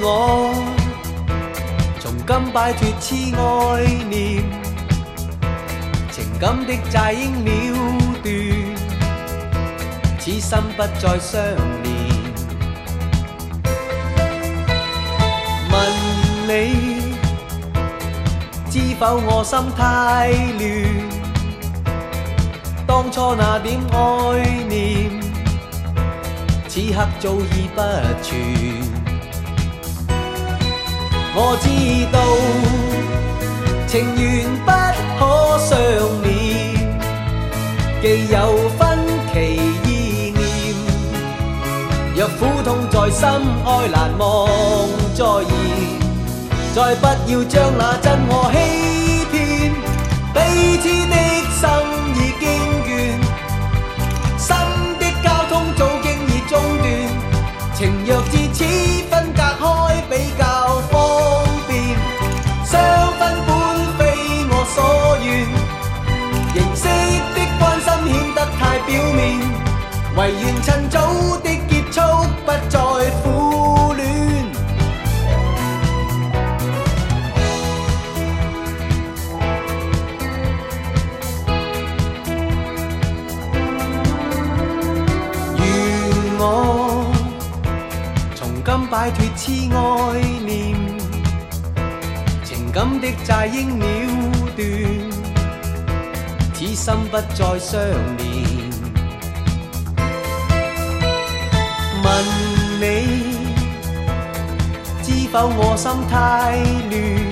我從今擺脱痴愛念，情感的債應了斷，此心不再相連。問你知否我心太亂？當初那點愛念，此刻早已不存。我知道情緣不可相連，既有分歧意念，若苦痛在心，愛難忘再現。再不要將那真我欺騙，彼此的心已經倦，新的交通早經已中斷，情若自此分隔開比較方便，雙分本非我所願，形式的關心顯得太表面，唯願趁早的結束，不再苦戀。我從今擺脱痴愛念，情感的債應了斷，此心不再相連。問你知否我心太亂？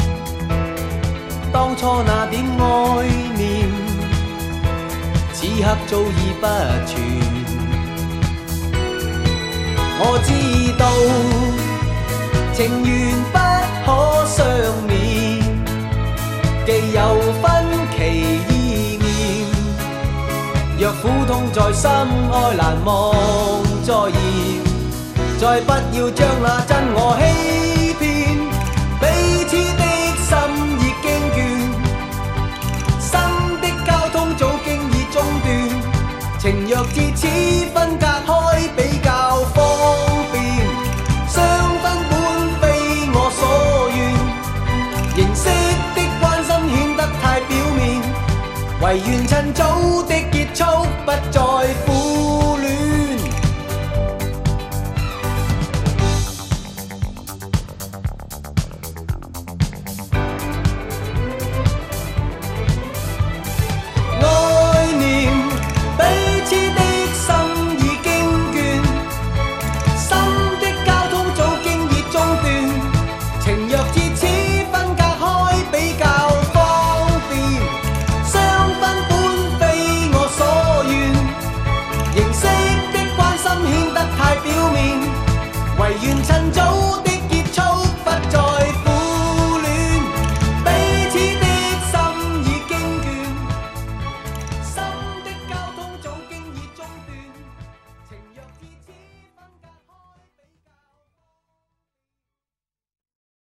當初那點愛念，此刻早已不存。我知道情緣不可相連，既有分歧意念，若苦痛在心，愛難忘再現。再不要將那真我欺